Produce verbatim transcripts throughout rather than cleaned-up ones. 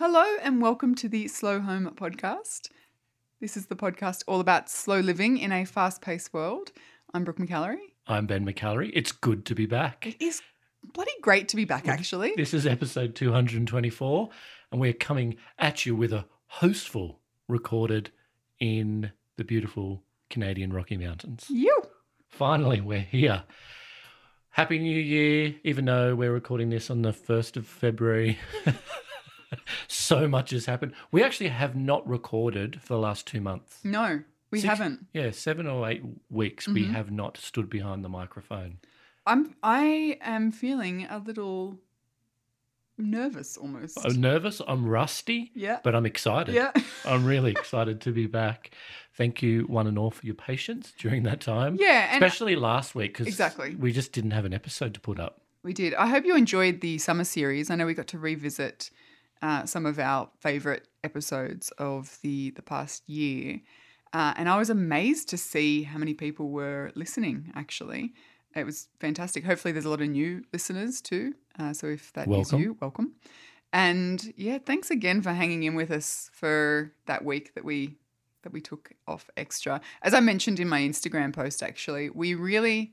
Hello and welcome to the Slow Home podcast. This is the podcast all about slow living in a fast-paced world. I'm Brooke McAlary. I'm Ben McAlary. It's good to be back. It is bloody great to be back, actually. This is episode two hundred twenty-four, and we're coming at you with a hostful recorded in the beautiful Canadian Rocky Mountains. You. Finally, we're here. Happy New Year, even though we're recording this on the first of February. So much has happened. We actually have not recorded for the last two months. No, we Six, haven't. Yeah, seven or eight weeks Mm-hmm. we have not stood behind the microphone. I'm. I am feeling a little nervous, almost. I'm nervous, I'm rusty, Yeah. but I'm excited. Yeah. I'm really excited to be back. Thank you, one and all, for your patience during that time. Yeah, and especially last week because Exactly. we just didn't have an episode to put up. We did. I hope you enjoyed the summer series. I know we got to revisit uh, some of our favourite episodes of the, the past year. Uh, and I was amazed to see how many people were listening, actually. It was fantastic. Hopefully there's a lot of new listeners too. Uh, so if that Welcome. is you, welcome. And yeah, thanks again for hanging in with us for that week that we that we took off extra. As I mentioned in my Instagram post, actually, we really...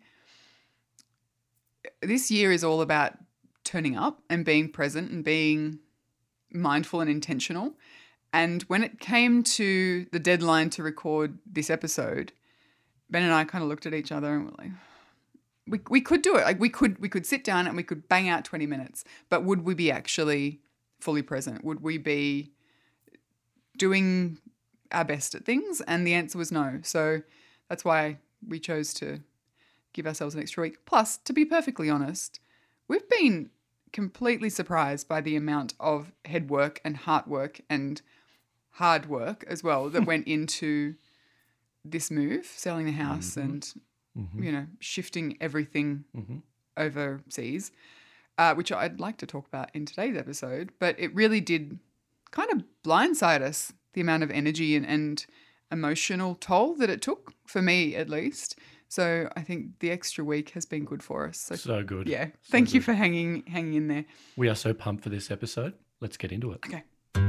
This year is all about turning up and being present and being mindful and intentional. And when it came to the deadline to record this episode, Ben and I kind of looked at each other and were like, we we could do it. Like we could we could sit down and we could bang out twenty minutes, but would we be actually fully present? Would we be doing our best at things? And the answer was no. So that's why we chose to give ourselves an extra week. Plus, to be perfectly honest, we've been completely surprised by the amount of head work and heart work and hard work as well that went into this move, selling the house Mm-hmm. and, Mm-hmm. you know, shifting everything Mm-hmm. overseas, uh, which I'd like to talk about in today's episode. But it really did kind of blindside us, the amount of energy and, and emotional toll that it took, for me at least. So I think the extra week has been good for us. So, So good. yeah, So thank you good. for hanging hanging in there. We are so pumped for this episode. Let's get into it. Okay.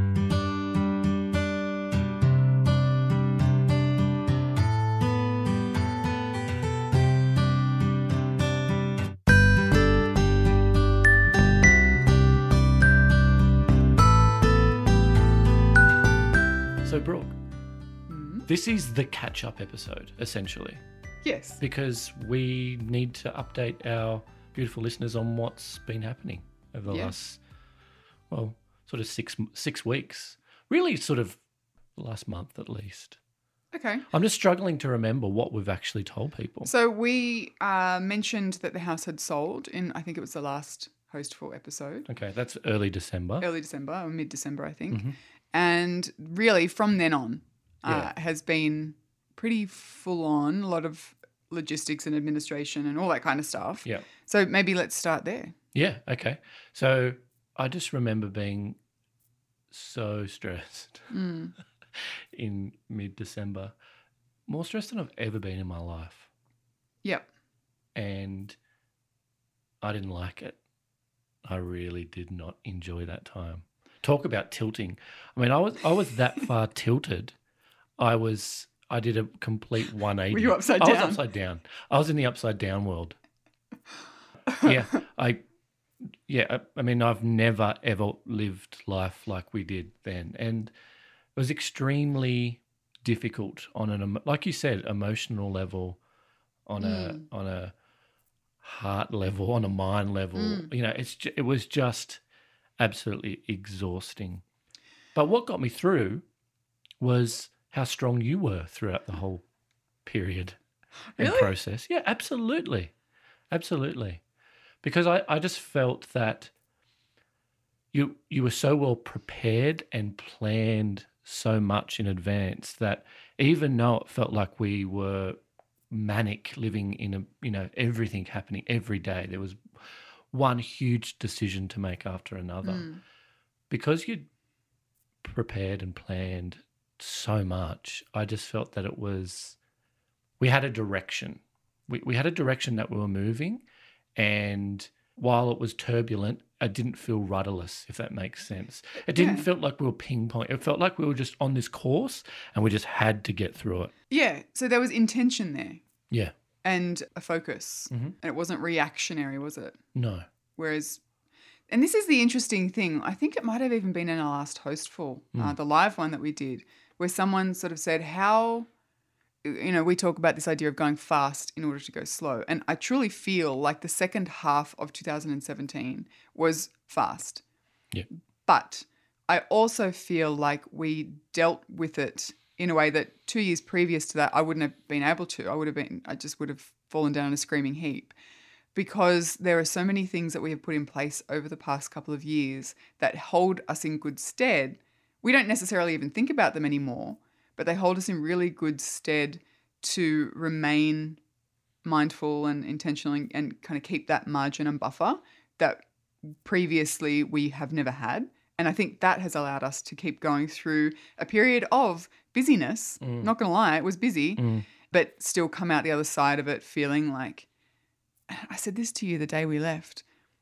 So, Brooke, Mhm. this is the catch-up episode, essentially, Yes. because we need to update our beautiful listeners on what's been happening over the Yeah. last, well, sort of six six weeks. Really, sort of the last month at least. Okay. I'm just struggling to remember what we've actually told people. So we uh, mentioned that the house had sold in, I think it was the last Hostful episode, Okay, that's early December. early December or mid-December, I think. Mhm. And really from then on uh, Yeah. has been pretty full on, a lot of logistics and administration and all that kind of stuff. Yeah. So maybe let's start there. Yeah, okay. So I just remember being so stressed Mm. in mid-December, more stressed than I've ever been in my life. Yep. And I didn't like it. I really did not enjoy that time. Talk about tilting. I mean, I was I was that far tilted. I was I did a complete one eighty. Were you upside I was down? upside down. I was in the upside down world. Yeah, I yeah, I, I mean, I've never ever lived life like we did then, and it was extremely difficult on an emo- like you said, emotional level, on a on a heart level, on a mind level. Mm. You know, it's ju- it was just absolutely exhausting. But what got me through was how strong you were throughout the whole period and Really? process. Yeah, absolutely. Absolutely. Because I, I just felt that you you were so well prepared and planned so much in advance that even though it felt like we were manic living in a, you know, everything happening every day, there was one huge decision to make after another. Mm. Because you'd prepared and planned so much, I just felt that it was, we had a direction. We, we had a direction that we were moving, and while it was turbulent, it didn't feel rudderless, if that makes sense. It didn't Yeah. feel like we were ping pong. It felt like we were just on this course and we just had to get through it. Yeah. So there was intention there Yeah. and a focus. Mhm. And it wasn't reactionary, was it? No. Whereas, and this is the interesting thing, I think it might have even been in our last Hostful, uh, Mm. the live one that we did, where someone sort of said, how, you know, we talk about this idea of going fast in order to go slow. And I truly feel like the second half of two thousand seventeen was fast. Yeah. But I also feel like we dealt with it in a way that two years previous to that, I wouldn't have been able to. I would have been, I just would have fallen down in a screaming heap. Because there are so many things that we have put in place over the past couple of years that hold us in good stead. We don't necessarily even think about them anymore, but they hold us in really good stead to remain mindful and intentional and, and kind of keep that margin and buffer that previously we have never had. And I think that has allowed us to keep going through a period of busyness. Mm. Not going to lie, it was busy, Mm. but still come out the other side of it feeling like, I said this to you the day we left,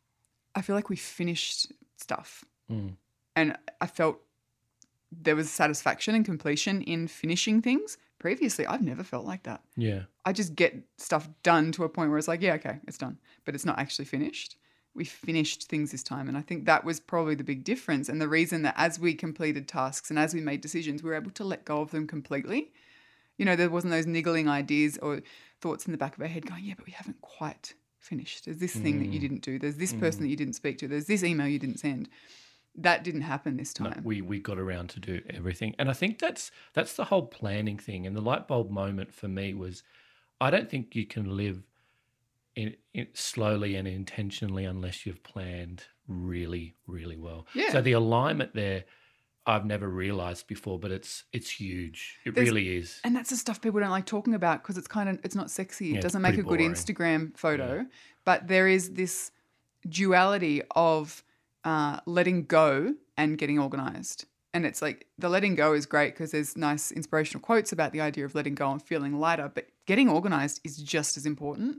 I feel like we finished stuff. Mm. And I felt there was satisfaction and completion in finishing things. Previously, I've never felt like that. Yeah. I just get stuff done to a point where it's like, yeah, okay, it's done. But it's not actually finished. We finished things this time. And I think that was probably the big difference. And the reason that as we completed tasks and as we made decisions, we were able to let go of them completely. You know, there wasn't those niggling ideas or thoughts in the back of our head going, yeah, but we haven't quite finished. There's this thing that you Mm. didn't do. There's this person that you didn't speak to. There's this email you didn't send. That didn't happen this No, time. we we got around to do everything, and I think that's that's the whole planning thing. And the light bulb moment for me was, I don't think you can live in, in slowly and intentionally unless you've planned really, really well. Yeah. So the alignment there, I've never realized before, but it's it's huge. It There's- really is. And that's the stuff people don't like talking about because it's kind of, it's not sexy. Yeah, It it's doesn't make a pretty good boring. Instagram photo. But there is this duality of uh, letting go and getting organized. And it's like the letting go is great because there's nice inspirational quotes about the idea of letting go and feeling lighter. But getting organized is just as important.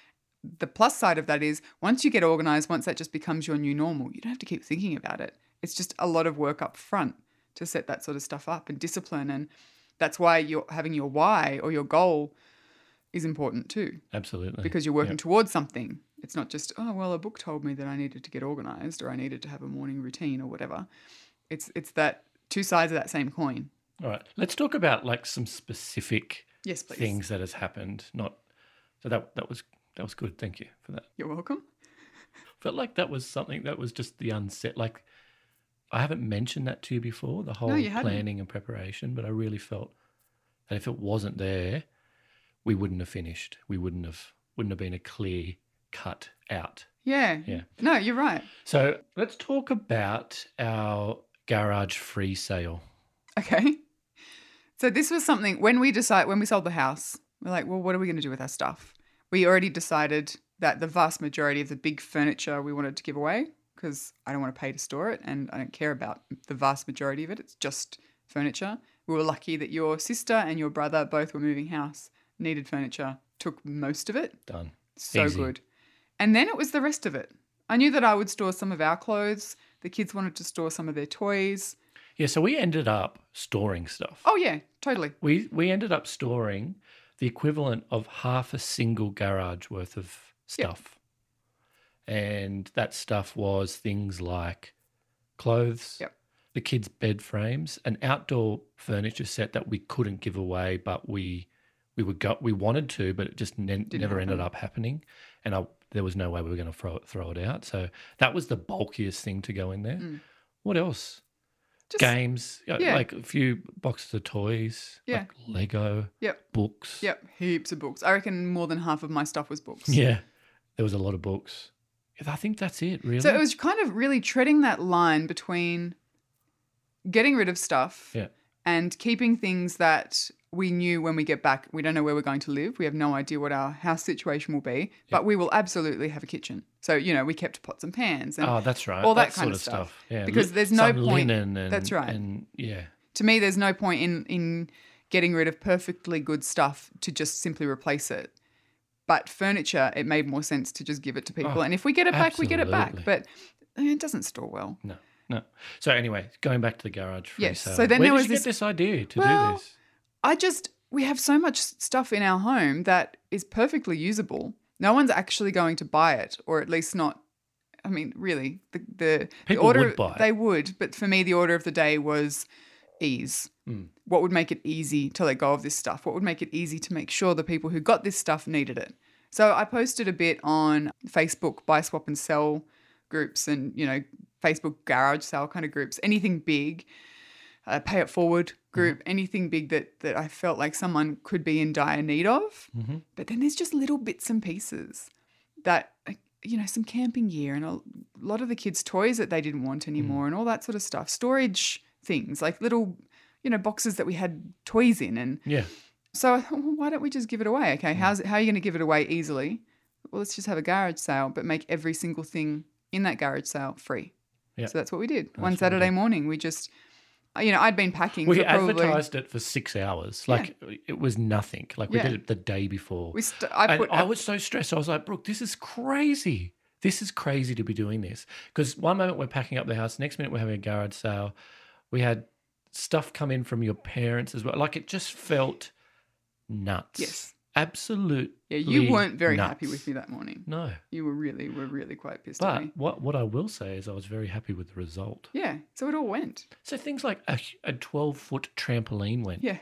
The plus side of that is once you get organized, once that just becomes your new normal, you don't have to keep thinking about it. It's just a lot of work up front to set that sort of stuff up and discipline. And that's why you're having your why or your goal is important too, Absolutely. because you're working Yep. towards something. It's not just, oh, well, a book told me that I needed to get organized or I needed to have a morning routine or whatever. It's it's that two sides of that same coin. All right. Let's talk about like some specific Yes, please. things that has happened. Not so that that was that was good. Thank you for that. You're welcome. Felt like that was something that was just the unset. Like I haven't mentioned that to you before, the whole you hadn't. planning and preparation, but I really felt that if it wasn't there, we wouldn't have finished. We wouldn't have wouldn't have been a clear cut out. Yeah. Yeah. No, you're right. So let's talk about our garage free sale. Okay. So this was something when we decide when we sold the house, we're like, well, what are we going to do with our stuff? We already decided that the vast majority of the big furniture we wanted to give away because I don't want to pay to store it and I don't care about the vast majority of it. It's just furniture. We were lucky that your sister and your brother both were moving house, needed furniture, took most of it. Done. So Easy. good. And then it was the rest of it. I knew that I would store some of our clothes. The kids wanted to store some of their toys. Yeah, so we ended up storing stuff. Oh, yeah, totally. We we ended up storing the equivalent of half a single garage worth of stuff. And that stuff was things like clothes, Yep. the kids' bed frames, an outdoor furniture set that we couldn't give away, but we we would go, we wanted to, but it just ne- never ended happen. up happening. And I, there was no way we were going to throw it, throw it out. So that was the bulkiest thing to go in there. Mm. What else? Just, Games, uh, yeah. like a few boxes of toys, Yeah. like Lego, Yep. books. Yep, heaps of books. I reckon more than half of my stuff was books. Yeah, there was a lot of books. Yeah, I think that's it, really. So it was kind of really treading that line between getting rid of stuff Yeah. and keeping things that we knew when we get back, we don't know where we're going to live. We have no idea what our house situation will be, but we will absolutely have a kitchen. So, you know, we kept pots and pans and Oh, that's right. all that that kind sort of stuff. Yeah, Because li- there's no some point- linen and, That's right. And yeah, to me, there's no point in, in getting rid of perfectly good stuff to just simply replace it. But furniture, it made more sense to just give it to people. Oh, and if we get it back, we get it back. absolutely. But it doesn't store well. No, no. So anyway, going back to the garage free Yes, sale. so then Where there did was you this- get this idea to Well, do this? I just, we have so much stuff in our home that is perfectly usable. No one's actually going to buy it, or at least not. I mean, really, the the, the People order would buy it. they would, but for me, the order of the day was ease. Mm. What would make it easy to let go of this stuff? What would make it easy to make sure the people who got this stuff needed it? So I posted a bit on Facebook buy, swap, and sell groups, and you know, Facebook garage sale kind of groups. Anything big, uh, pay it forward group, mm-hmm. anything big that that I felt like someone could be in dire need of. Mm-hmm. But then there's just little bits and pieces that, you know, some camping gear and a lot of the kids' toys that they didn't want anymore, mm. and all that sort of stuff. Storage things like little, you know, boxes that we had toys in, and yeah. So I thought, well, why don't we just give it away? Okay, mm. how's how are you going to give it away easily? Well, let's just have a garage sale, but make every single thing in that garage sale free. Yeah. So that's what we did. That's One Saturday morning, we just, you know, I'd been packing. We for probably, advertised it for six hours. Like yeah. it was nothing. Like we yeah. did it the day before. We st- I, and put, I was so stressed. I was like, Brooke, this is crazy. This is crazy to be doing this. Because one moment we're packing up the house, next minute we're having a garage sale. We had stuff come in from your parents as well. Like it just felt nuts. Yes. Absolute. Yeah, you weren't very nuts. happy with me that morning. No. You were really, were really quite pissed but at me. what what I will say is I was very happy with the result. Yeah, so it all went. So things like a, a twelve-foot trampoline went. Yeah.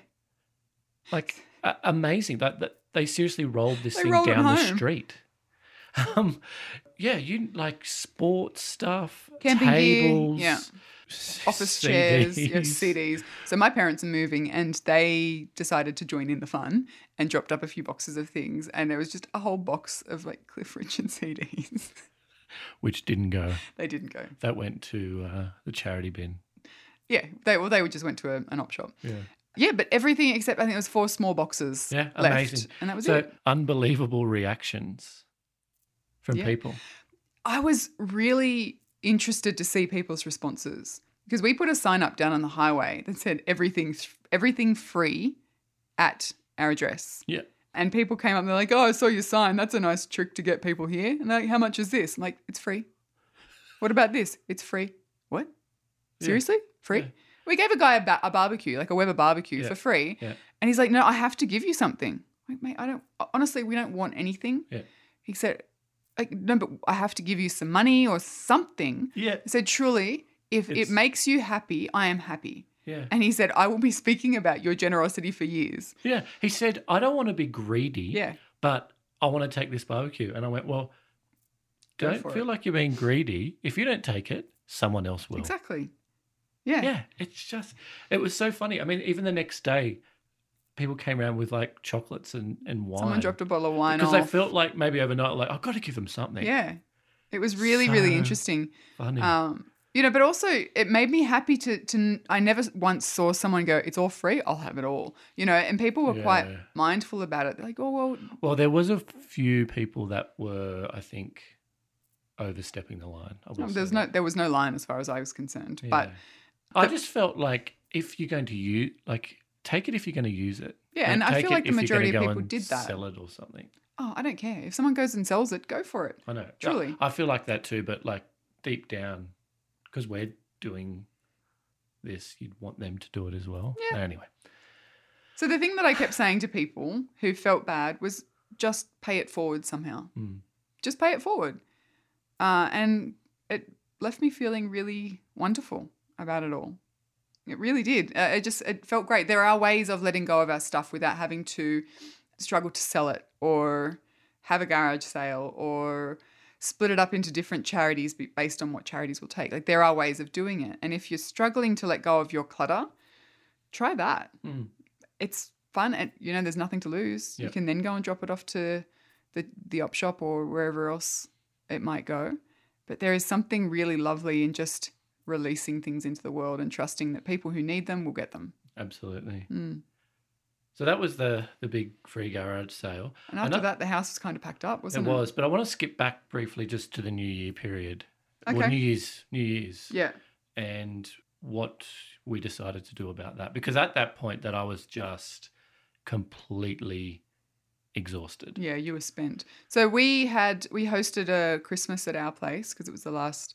Like uh, amazing. That, that They seriously rolled this they thing rolled down the home. street. Um, yeah, you like sports stuff, camping tables, gear, yeah. office C chairs, Ds. you know, C Ds. So my parents are moving and they decided to join in the fun and dropped up a few boxes of things, and there was just a whole box of like Cliff Richard C Ds. Which didn't go. They didn't go. That went to uh, the charity bin. Yeah, they well they just went to a, an op shop. Yeah. Yeah, but everything except I think it was four small boxes. Yeah, left, amazing. And that was so, it. unbelievable reactions from Yeah. people. I was really interested to see people's responses because we put a sign up down on the highway that said everything everything free at our address. Yeah. And people came up and they're like, "Oh, I saw your sign. That's a nice trick to get people here." And they're like, "How much is this?" I'm like, "It's free." "What about this?" "It's free." "What? Yeah. Seriously? Free?" Yeah. We gave a guy a, ba- a barbecue, like a Weber barbecue Yeah. for free. Yeah. And he's like, "No, I have to give you something." I'm like, "Mate, I don't, honestly, we don't want anything." Yeah. He said, like, "No, but I have to give you some money or something." Yeah. I said, "Truly, if It's- it makes you happy, I am happy." Yeah. And he said, "I will be speaking about your generosity for years." Yeah. He said, I don't want to be greedy, Yeah. but I want to take this barbecue. And I went, well, Go don't for feel it. like you're being greedy. If you don't take it, someone else will. Exactly. Yeah. Yeah. It's just, it was so funny. I mean, even the next day, people came around with like chocolates and, and wine. Someone dropped a bottle of wine Because off. they felt like maybe overnight, like, I've got to give them something. Yeah. It was really, really So interesting. Funny. Um, you know, but also it made me happy to, to, I never once saw someone go, "It's all free, I'll have it all." You know, and people were quite Yeah. mindful about it. They're like, "Oh, well, well, there was a few people that were, I think, overstepping the line. I will there's say no, that. there was no line as far as I was concerned." Yeah. But I the- just felt like if you're going to use, like, take it if you're going to use it. Yeah, Don't and I take feel it like the if you're majority gonna of go people and did that. Sell it or something. oh, I don't care. If someone goes and sells it, go for it. I know. Truly. I, I feel like that too, but like deep down, because we're doing this, you'd want them to do it as well. Yeah. Anyway. So the thing that I kept saying to people who felt bad was just pay it forward somehow. Mm. Just pay it forward. Uh, and it left me feeling really wonderful about it all. It really did. Uh, it just it felt great. There are ways of letting go of our stuff without having to struggle to sell it or have a garage sale or split it up into different charities be- based on what charities will take. Like there are ways of doing it. And if you're struggling to let go of your clutter, try that. Mm. It's fun and, you know, there's nothing to lose. You Yep. can then go and drop it off to the, the op shop or wherever else it might go. But there is something really lovely in just releasing things into the world and trusting that people who need them will get them. Absolutely. Mm. So that was the the big free garage sale. And after I- that, the house was kind of packed up, It wasn't it? was, but I want to skip back briefly just to the New Year period. Well, Okay. New Year's, New Year's. Yeah. And what we decided to do about that. Because at that point that I was just completely exhausted. Yeah, you were spent. So we had, we hosted a Christmas at our place because it was the last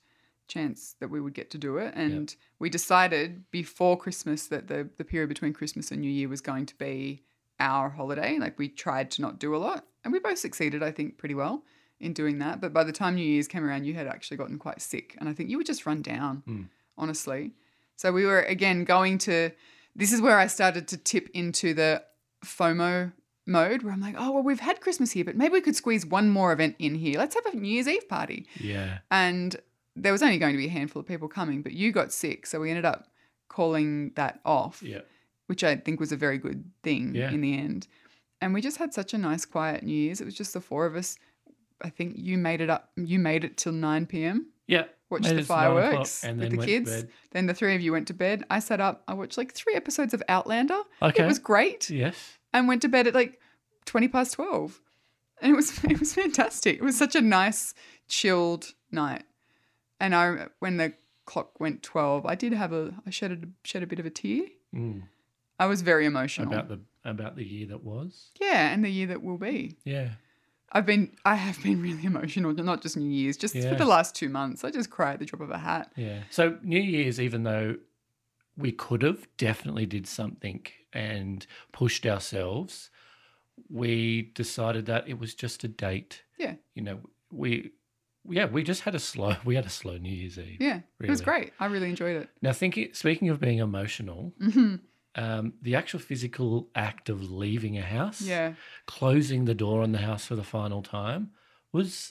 chance that we would get to do it. And we decided before Christmas that the, the period between Christmas and New Year was going to be our holiday. Like we tried to not do a lot, and we both succeeded, I think, pretty well in doing that. But by the time New Year's came around, you had actually gotten quite sick, and I think you were just run down, Mm. honestly. So we were, again, going to, this is where I started to tip into the FOMO mode where I'm like, oh, well, we've had Christmas here, but maybe we could squeeze one more event in here. Let's have a New Year's Eve party. Yeah. And there was only going to be a handful of people coming, but you got sick. So we ended up calling that off, Yeah. which I think was a very good thing Yeah. in the end. And we just had such a nice, quiet New Year's. It was just the four of us. I think you made it up. You made it till nine p.m. Yeah. Watched Made the it to nine o'clock fireworks and with then the went to kids. bed. Then the three of you went to bed. I sat up. I watched like three episodes of Outlander. Okay. It was great. Yes. And went to bed at like twenty past twelve. And it was it was fantastic. It was such a nice, chilled night. And I, when the clock went twelve, I did have a, I shed a, shed a bit of a tear. Mm. I was very emotional. About the about the year that was. Yeah, and the year that will be. Yeah. I've been, I have been really emotional, not just New Year's, just Yeah. for the last two months. I just cry at the drop of a hat. Yeah. So New Year's, even though we could have definitely did something and pushed ourselves, we decided that it was just a date. Yeah. You know, we yeah, we just had a slow we had a slow New Year's Eve. Yeah, it was Really. great. I really enjoyed it. Now thinking speaking of being emotional, hmm um, the actual physical act of leaving a house, Yeah. closing the door on the house for the final time was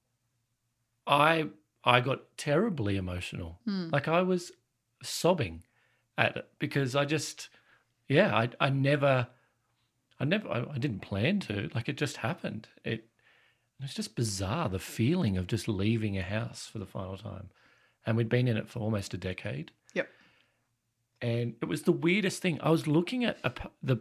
I I got terribly emotional. Mm. Like I was sobbing at it because I just yeah, I I never I never I, I didn't plan to. Like it just happened. It it's just bizarre, the feeling of just leaving a house for the final time. And we'd been in it for almost a decade. Yep. And it was the weirdest thing. I was looking at a, p- the,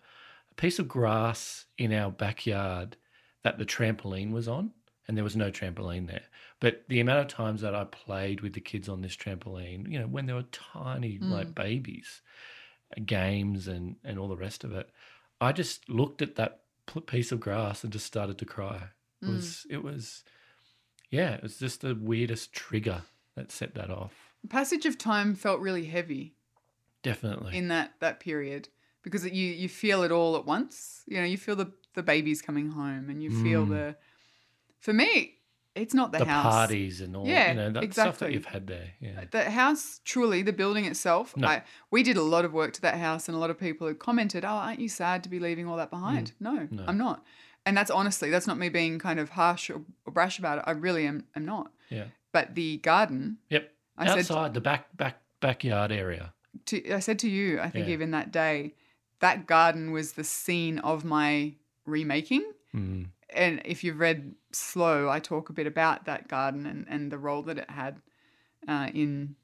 a piece of grass in our backyard that the trampoline was on, and there was no trampoline there. But the amount of times that I played with the kids on this trampoline, you know, when they were tiny, Mm. like babies, uh, games and, and all the rest of it, I just looked at that p- piece of grass and just started to cry. It Mm. was, it was, yeah, it was just the weirdest trigger that set that off. Passage of time felt really heavy Definitely. in that, that period because you, you feel it all at once. You know, you feel the, the babies coming home and you feel Mm. the, for me, it's not the, the house. parties and all, Yeah, you know, that stuff that exactly. you've had there. Yeah. The house, truly, the building itself. No. I, we did a lot of work to that house, and a lot of people had commented, "Oh, aren't you sad to be leaving all that behind?" No, No. I'm not. And that's honestly, that's not me being kind of harsh or, or brash about it. I really am, am not. Yeah. But the garden, Yep. I said Outside the back back backyard area. to, I said to you, I think Yeah. even that day, that garden was the scene of my remaking. Mm. And if you've read Slow, I talk a bit about that garden and, and the role that it had uh, in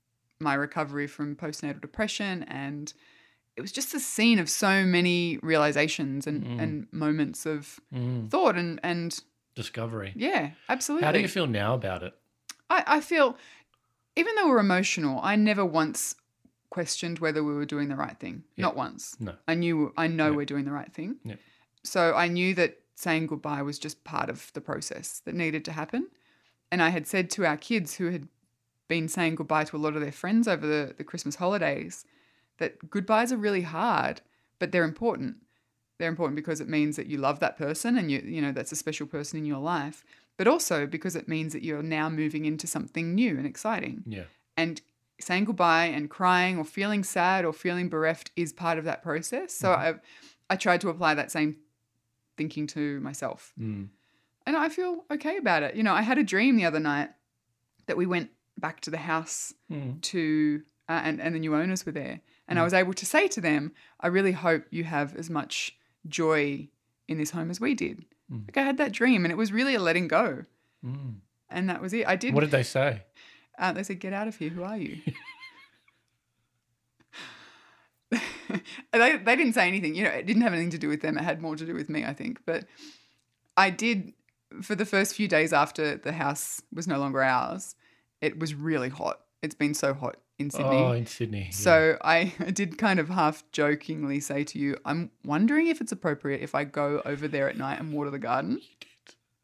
my recovery from postnatal depression. And it was just a scene of so many realizations and, Mm. and moments of Mm. thought. And, and Discovery. yeah, absolutely. How do you feel now about it? I, I feel, even though we're emotional, I never once questioned whether we were doing the right thing. Yeah. Not once. No. I knew, I know Yeah. we're doing the right thing. Yeah. So I knew that saying goodbye was just part of the process that needed to happen. And I had said to our kids who had been saying goodbye to a lot of their friends over the, the Christmas holidays that goodbyes are really hard, but they're important. They're important because it means that you love that person and you you know that's a special person in your life, but also because it means that you're now moving into something new and exciting. Yeah. And saying goodbye and crying or feeling sad or feeling bereft is part of that process. So Mhm. I I tried to apply that same thinking to myself. Mm. And I feel okay about it. You know, I had a dream the other night that we went back to the house Mm. to, uh, and, and the new owners were there. And I Mm. was able to say to them, I really hope you have as much joy in this home as we did. Mm. Like I had that dream and it was really a letting go. Mm. And that was it. I did. What did they say? Uh, they said, get out of here. Who are you? they, they didn't say anything. You know, it didn't have anything to do with them. It had more to do with me, I think. But I did, for the first few days after the house was no longer ours, it was really hot. It's been so hot in Sydney. Oh, in Sydney. yeah. So I, I did kind of half jokingly say to you, I'm wondering if it's appropriate if I go over there at night and water the garden.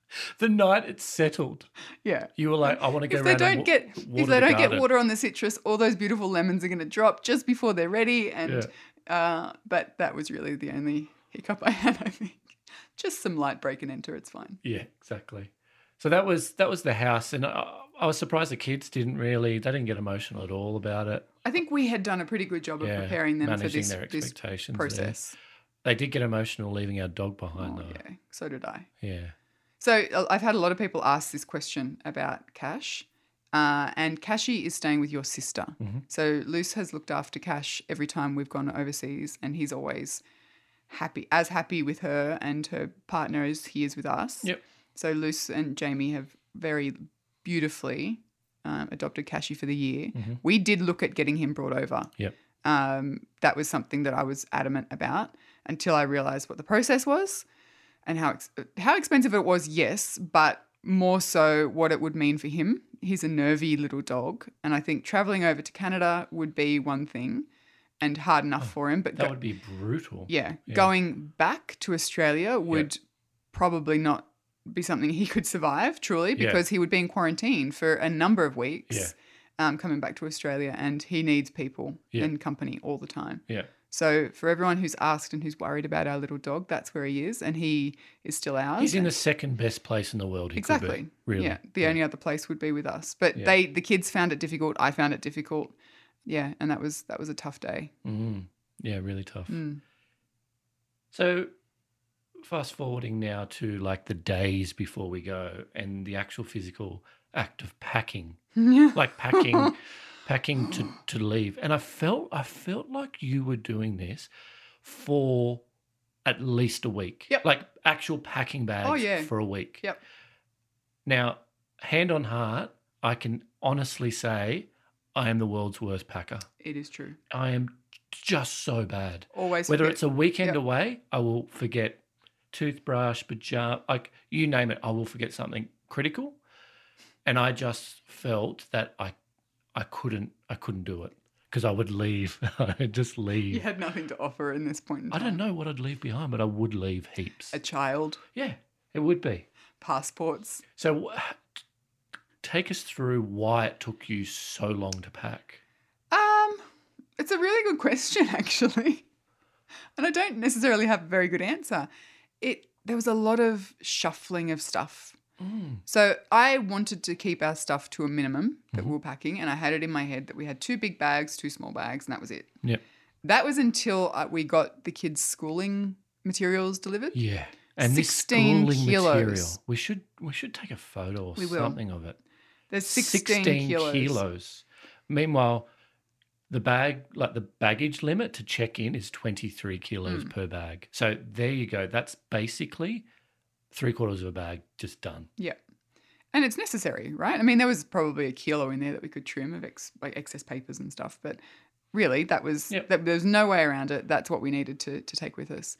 The night it's settled, Yeah. you were like, I want to go If they around and don't wa- get water if they the don't get garden. water on the citrus, all those beautiful lemons are going to drop just before they're ready. And uh, but that was really the only hiccup I had. I think just some light break and enter. It's fine. Yeah, exactly. So that was that was the house, and I, I was surprised the kids didn't really they didn't get emotional at all about it. I think we had done a pretty good job of Yeah, preparing them for managing this, their this expectations there. process. They did get emotional leaving our dog behind, Oh, though. yeah, so did I. Yeah. So uh, I've had a lot of people ask this question about Cash, uh, and Cashy is staying with your sister. Mm-hmm. So Luce has looked after Cash every time we've gone overseas, and he's always happy, as happy with her and her partner as he is with us. Yep. So Luce and Jamie have very beautifully um, adopted Cashy for the year. Mm-hmm. We did look at getting him brought over. Yep. Um, that was something that I was adamant about until I realised what the process was and how ex- how expensive it was, yes, but more so what it would mean for him. He's a nervy little dog, and I think travelling over to Canada would be one thing and hard enough for him. But That go- would be brutal. yeah, Yeah. going back to Australia would probably not be something he could survive, truly, Yeah. because he would be in quarantine for a number of weeks. Yeah. Um, coming back to Australia, and he needs people Yeah. and company all the time. Yeah. So for everyone who's asked and who's worried about our little dog, that's where he is, and he is still ours. He's in And- the second best place in the world. He exactly. could be. Really. Yeah. The only other place would be with us. But Yeah. they, the kids found it difficult. I found it difficult. Yeah, and that was that was a tough day. Mm. Yeah, really tough. Mm. So, fast forwarding now to like the days before we go and the actual physical act of packing, Yeah. like packing, packing to, to leave. And I felt I felt like you were doing this for at least a week. Yep. Like actual packing bags Oh, yeah. for a week. Yep. Now, hand on heart, I can honestly say I am the world's worst packer. It is true. I am just so bad. Always Whether forget- it's a weekend Yep. away, I will forget toothbrush, pajama, like you name it, I will forget something critical. And I just felt that I I couldn't I couldn't do it because I would leave. I would just leave. you had nothing to offer in this point in I time. don't know what I'd leave behind, but I would leave heaps. A child, Yeah, it would be. passports. So wh- take us through why it took you so long to pack. Um, it's a really good question, actually, and I don't necessarily have a very good answer. It there was a lot of shuffling of stuff. Mm. So I wanted to keep our stuff to a minimum that Mm-hmm. we were packing, and I had it in my head that we had two big bags, two small bags, and that was it. Yep. That was until uh, we got the kids' schooling materials delivered. Yeah. And this sixteen schooling kilos. material, we should we should take a photo or We will. something of it. There's sixteen, kilos. kilos. Meanwhile, the bag, like the baggage limit to check in is twenty-three kilos Mm. per bag. So there you go. That's basically three quarters of a bag just done. Yeah. And it's necessary, right? I mean, there was probably a kilo in there that we could trim of ex- like excess papers and stuff, but really that was, Yep. that, there was no way around it. That's what we needed to, to take with us.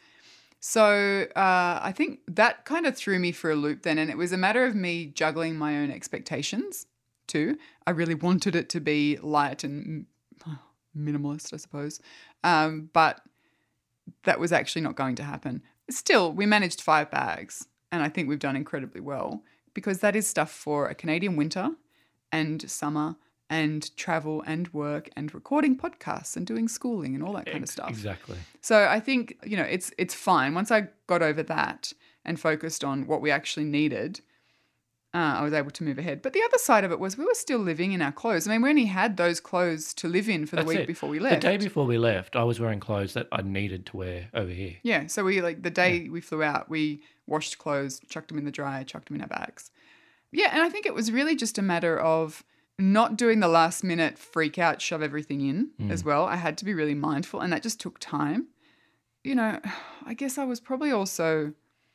So uh, I think that kind of threw me for a loop then, and it was a matter of me juggling my own expectations too. I really wanted it to be light and mm, minimalist, I suppose, um, but that was actually not going to happen. Still, we managed five bags, and I think we've done incredibly well because that is stuff for a Canadian winter and summer and travel and work and recording podcasts and doing schooling and all that kind of Ex- stuff. Exactly. So I think, you know, it's it's fine. Once I got over that and focused on what we actually needed, uh, I was able to move ahead. But the other side of it was we were still living in our clothes. I mean, we only had those clothes to live in for the That's week it. before we left. The day before we left, I was wearing clothes that I needed to wear over here. Yeah, so we like the day we flew out, we washed clothes, chucked them in the dryer, chucked them in our bags. Yeah, and I think it was really just a matter of not doing the last minute freak out, shove everything in Mm. as well. I had to be really mindful, and that just took time. You know, I guess I was probably also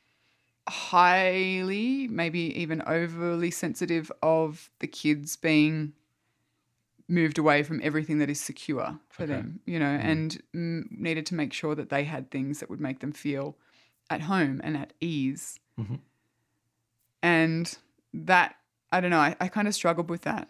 highly, maybe even overly sensitive of the kids being moved away from everything that is secure for Okay. them, you know, and mm, needed to make sure that they had things that would make them feel at home and at ease. Mhm. And that, I don't know, I, I kind of struggled with that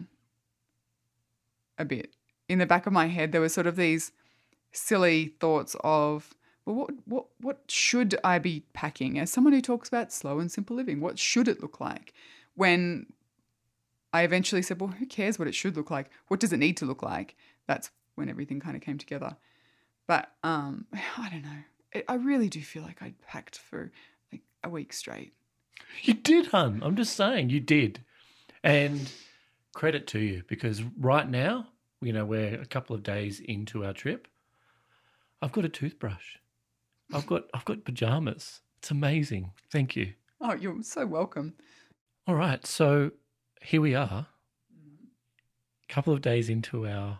a bit. In the back of my head, there were sort of these silly thoughts of, well, what, what, what should I be packing? As someone who talks about slow and simple living, what should it look like? When I eventually said, well, who cares what it should look like? What does it need to look like? That's when everything kind of came together. But um, I don't know. It, I really do feel like I'd packed for like a week straight. You did, hun. I'm just saying you did. And credit to you, because right now, you know, we're a couple of days into our trip. I've got a toothbrush. I've got I've got pajamas. It's amazing. Thank you. Oh, you're so welcome. All right. So here we are, a couple of days into our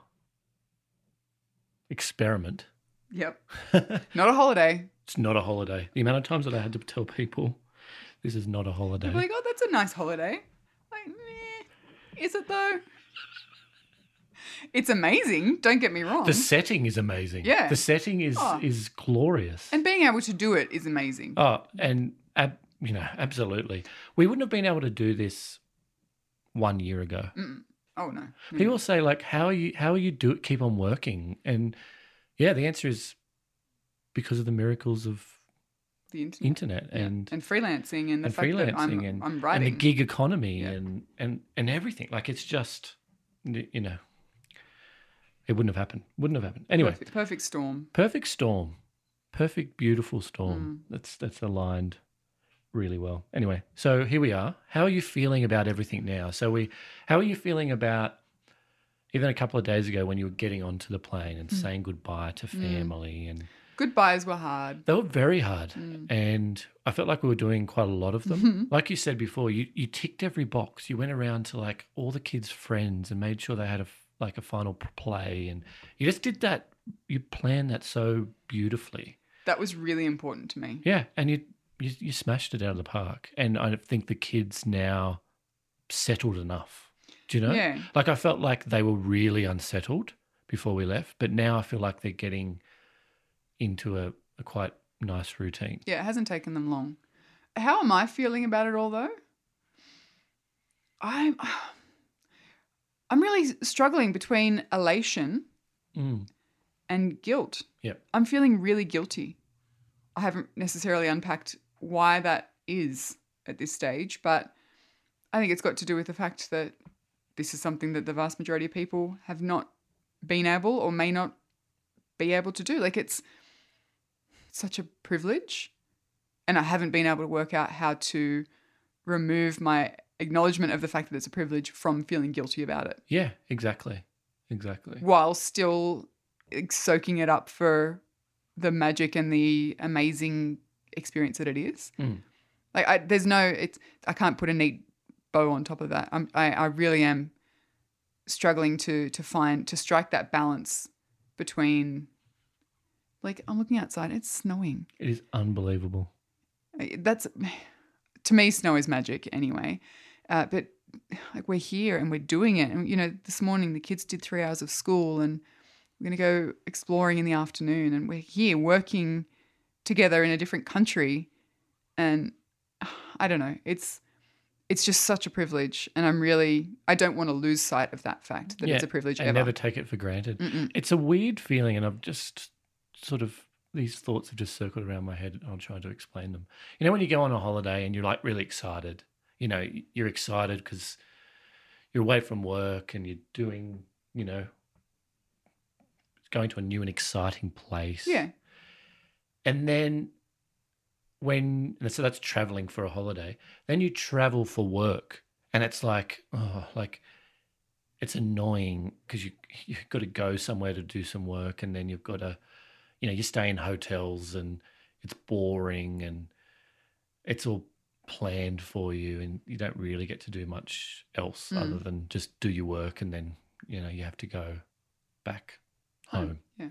experiment. Yep. Not a holiday. It's not a holiday. The amount of times that I had to tell people this is not a holiday. They're like, oh, that's a nice holiday. Like, meh. Is it though? It's amazing. Don't get me wrong. The setting is amazing. Yeah. The setting is Oh. is glorious. And being able to do it is amazing. Oh, and ab, you know, absolutely. We wouldn't have been able to do this one year ago. Mm-mm. Oh no. Mm. People say like, "How are you? How are you do keep on working?" And yeah, the answer is because of the miracles of The internet. internet Yeah. and and freelancing and the and fact that I'm, freelancing and I'm and writing. the gig economy Yeah. and and and everything. Like it's just, you know, it wouldn't have happened. Wouldn't have happened anyway. Perfect, perfect storm. Perfect storm, perfect beautiful Mm. storm. That's that's aligned really well. Anyway, so here we are. How are you feeling about everything now? So we, how are you feeling about even a couple of days ago when you were getting onto the plane and saying goodbye to family and Goodbyes were hard. they were very hard, Mm. and I felt like we were doing quite a lot of them. Like you said before, you you ticked every box. You went around to like all the kids' friends and made sure they had a f- like a final p- play, and you just did that. You planned that so beautifully. That was really important to me. Yeah, and you you you smashed it out of the park. And I think the kids now settled enough. Do you know? Yeah. Like I felt like they were really unsettled before we left, but now I feel like they're getting into a, a quite nice routine. Yeah, it hasn't taken them long. How am I feeling about it all though? I'm I'm really struggling between elation Mm. and guilt. Yep. I'm feeling really guilty. I haven't necessarily unpacked why that is at this stage, but I think it's got to do with the fact that this is something that the vast majority of people have not been able or may not be able to do. Like it's such a privilege, and I haven't been able to work out how to remove my acknowledgement of the fact that it's a privilege from feeling guilty about it, Yeah, exactly. Exactly. while still soaking it up for the magic and the amazing experience that it is. Mm. Like I, there's no, it's I can't put a neat bow on top of that. I'm, I I really am struggling to to find to strike that balance between. Like I'm looking outside, it's snowing. It is unbelievable. That's to me, snow is magic anyway. Uh, but like we're here and we're doing it. And you know, this morning the kids did three hours of school, and we're going to go exploring in the afternoon. And we're here working together in a different country. And I don't know, it's it's just such a privilege. And I'm really, I don't want to lose sight of that fact that it's a privilege and ever. never take it for granted. Mm-mm. It's a weird feeling, and I've just sort of these thoughts have just circled around my head. And I'll try to explain them. You know, when you go on a holiday and you're like really excited, you know, you're excited because you're away from work and you're doing, you know, going to a new and exciting place. Yeah. And then when, and so that's traveling for a holiday, then you travel for work, and it's like, oh, like it's annoying because you, you've got to go somewhere to do some work, and then you've got to, you know, you stay in hotels and it's boring and it's all planned for you, and you don't really get to do much else Mm. other than just do your work, and then, you know, you have to go back home. Yeah.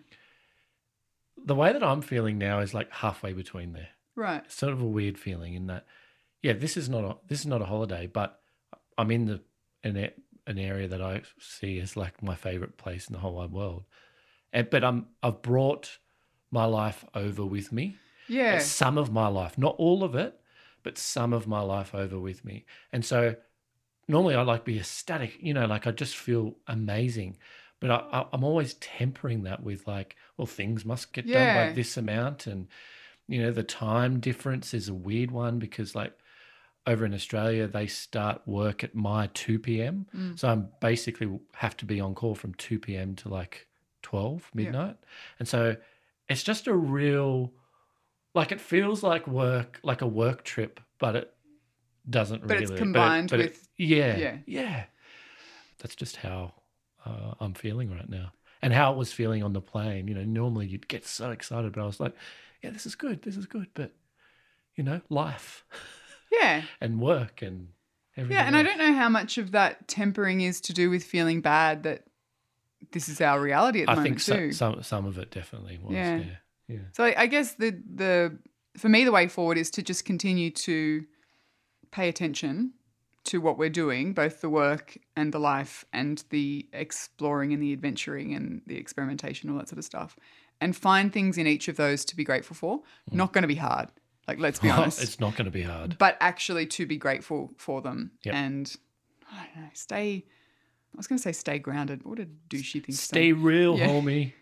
The way that I'm feeling now is like halfway between there. Right. It's sort of a weird feeling in that, yeah, this is not a this is not a holiday, but I'm in the an, a- an area that I see as like my favorite place in the whole wide world. And but I'm I've brought my life over with me. Yeah. Some of my life, not all of it, but some of my life over with me. And so normally I like be ecstatic, you know, like I just feel amazing. But I, I, I'm always tempering that with like, well, things must get done Yeah. by this amount. And, you know, the time difference is a weird one because like over in Australia, they start work at my two p.m. Mm. So I'm basically have to be on call from two p.m. to like twelve midnight. And so it's just a real, like it feels like work, like a work trip, but it doesn't But really. it's combined but it, but with- it, yeah, yeah. yeah. That's just how uh, I'm feeling right now. And how it was feeling on the plane. You know, normally you'd get so excited, but I was like, yeah, this is good, this is good. But, you know, life Yeah. and work and everything. Yeah, and I else. don't know how much of that tempering is to do with feeling bad that this is our reality at the I moment think too. so, some some of it definitely was. Yeah. Yeah, yeah. So I, I guess the the for me the way forward is to just continue to pay attention to what we're doing, both the work and the life and the exploring and the adventuring and the experimentation, all that sort of stuff, and find things in each of those to be grateful for. Not going to be hard. Like, let's be honest. It's not going to be hard. But actually to be grateful for them. Yep. And I don't know, stay I was going to say stay grounded. What a douchey thing to say. Stay real, Yeah. homie.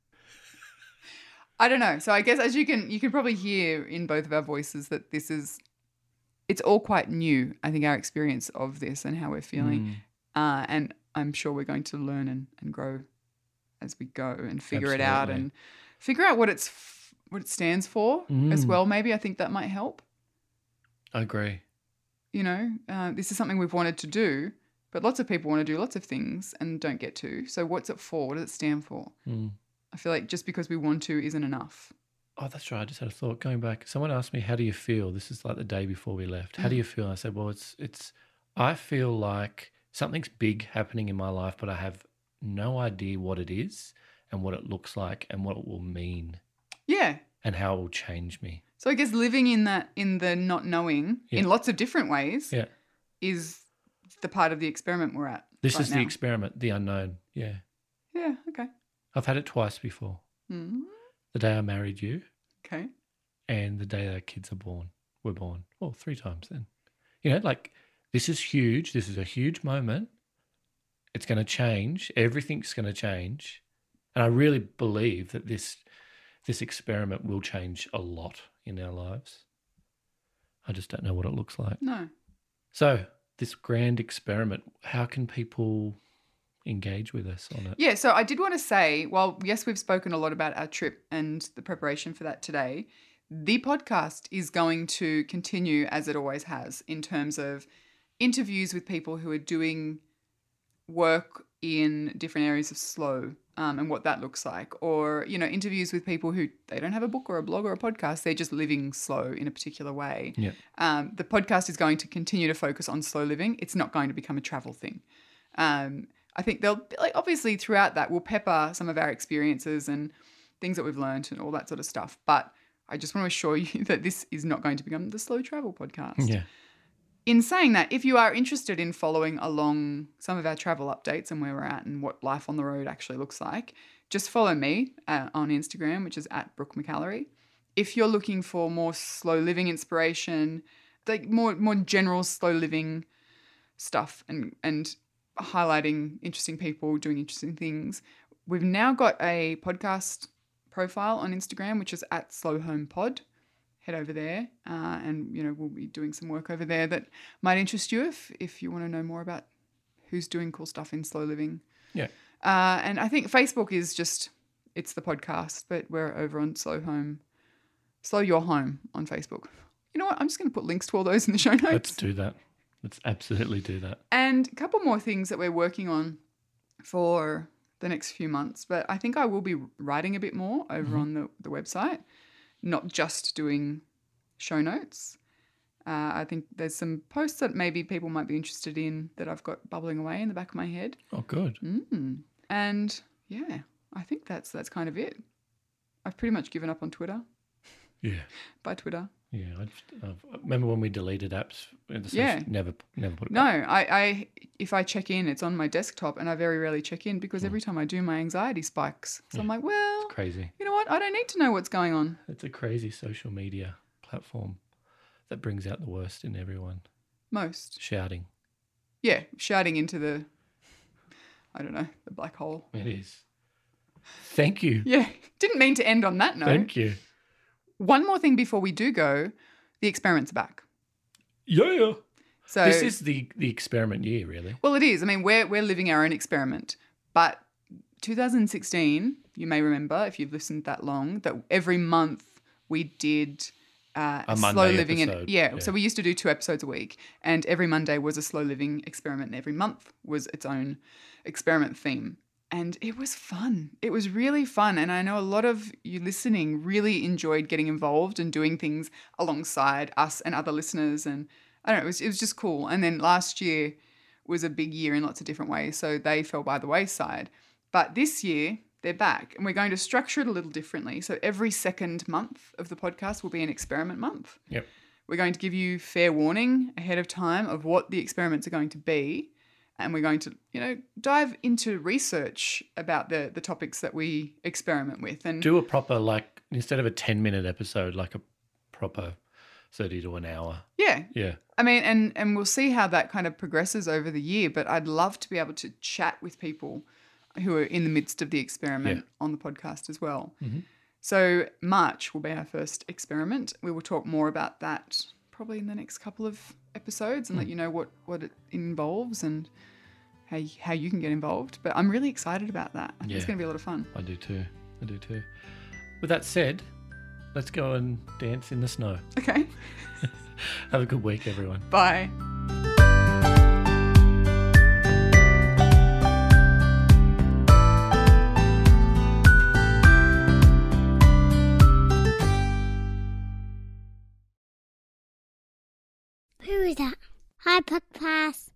I don't know. So I guess as you can you can probably hear in both of our voices that this is it's all quite new. I think our experience of this and how we're feeling, Mm. uh, and I'm sure we're going to learn and, and grow as we go and figure it out Absolutely. and figure out what it's f- what it stands for as Mm. well. Maybe I think that might help. I agree. You know, uh, this is something we've wanted to do, but lots of people want to do lots of things and don't get to. So what's it for? What does it stand for? Mm. I feel like just because we want to isn't enough. Oh, that's right. I just had a thought going back. Someone asked me, "How do you feel?" This is like the day before we left. How do you feel? I said, "Well, it's it's. I feel like something's big happening in my life, but I have no idea what it is and what it looks like and what it will mean Yeah. and how it will change me." So I guess living in that, in the not knowing, Yeah. in lots of different ways, Yeah. is the part of the experiment we're at. This right is now. the experiment, the unknown. Yeah. Yeah. Okay. I've had it twice before. Mm, The day I married you okay. and the day our kids are born, were born. Well, three times then. You know, like this is huge. This is a huge moment. It's going to change. Everything's going to change. And I really believe that this this experiment will change a lot in our lives. I just don't know what it looks like. No. So this grand experiment, how can people engage with us on it? Yeah. So I did want to say, well, yes, we've spoken a lot about our trip and the preparation for that today. The podcast is going to continue as it always has in terms of interviews with people who are doing work in different areas of slow um, and what that looks like, or, you know, interviews with people who they don't have a book or a blog or a podcast. They're just living slow in a particular way. Yeah. Um, the podcast is going to continue to focus on slow living. It's not going to become a travel thing. Um, I think they'll, like, obviously throughout that, we'll pepper some of our experiences and things that we've learned and all that sort of stuff. But I just want to assure you that this is not going to become the slow travel podcast. Yeah. In saying that, if you are interested in following along some of our travel updates and where we're at and what life on the road actually looks like, just follow me uh, on Instagram, which is at Brooke McAllery. If you're looking for more slow living inspiration, like more more general slow living stuff and and highlighting interesting people doing interesting things, we've now got a podcast profile on Instagram, which is at Slow Home Pod. Head over there, uh, and you know we'll be doing some work over there that might interest you if if you want to know more about who's doing cool stuff in slow living. Yeah. Uh, and I think Facebook is just it's the podcast, but we're over on Slow Home, Slow Your Home on Facebook. You know what? I'm just going to put links to all those in the show notes. Let's do that. Let's absolutely do that. And a couple more things that we're working on for the next few months. But I think I will be writing a bit more over Mm-hmm. on the, the website, not just doing show notes. Uh, I think there's some posts that maybe people might be interested in that I've got bubbling away in the back of my head. Oh, good. Mm. And yeah, I think that's that's kind of it. I've pretty much given up on Twitter. Yeah. By Twitter. Yeah. I just, I remember when we deleted apps. and the Yeah. Never, never put it No, back. I, I if I check in, it's on my desktop, and I very rarely check in because Mm. every time I do, my anxiety spikes. So I'm like, well, Crazy. you know what? I don't need to know what's going on. It's a crazy social media platform that brings out the worst in everyone. Most, Shouting. yeah, shouting into the I don't know, the black hole. It is. Thank you. Yeah, didn't mean to end on that note. Thank you. One more thing before we do go, the experiment's back. Yeah. So This is the, the experiment year, really. well, it is. I mean, we're we're living our own experiment. But two thousand sixteen, you may remember if you've listened that long, that every month we did uh, A a slow Monday living. episode, And, yeah, yeah. so we used to do two episodes a week, and every Monday was a slow living experiment, and every month was its own experiment theme. And it was fun. It was really fun. And I know a lot of you listening really enjoyed getting involved and doing things alongside us and other listeners. And I don't know, it was, it was just cool. And then last year was a big year in lots of different ways. So they fell by the wayside. But this year, they're back. And we're going to structure it a little differently. So every second month of the podcast will be an experiment month. Yep. We're going to give you fair warning ahead of time of what the experiments are going to be. And we're going to, you know, dive into research about the the topics that we experiment with. And Do a proper, like, instead of a ten-minute episode, like a proper thirty to an hour. yeah, Yeah. I mean, and and we'll see how that kind of progresses over the year. But I'd love to be able to chat with people who are in the midst of the experiment Yeah. on the podcast as well. Mhm. So March will be our first experiment. We will talk more about that probably in the next couple of episodes and let you know what, what it involves and how you, how you can get involved. But I'm really excited about that. I think it's Yeah. going to be a lot of fun. I do too. I do too. With that said, let's go and dance in the snow. Okay. Have a good week, everyone. Bye. Who is that? Hi, Podcast.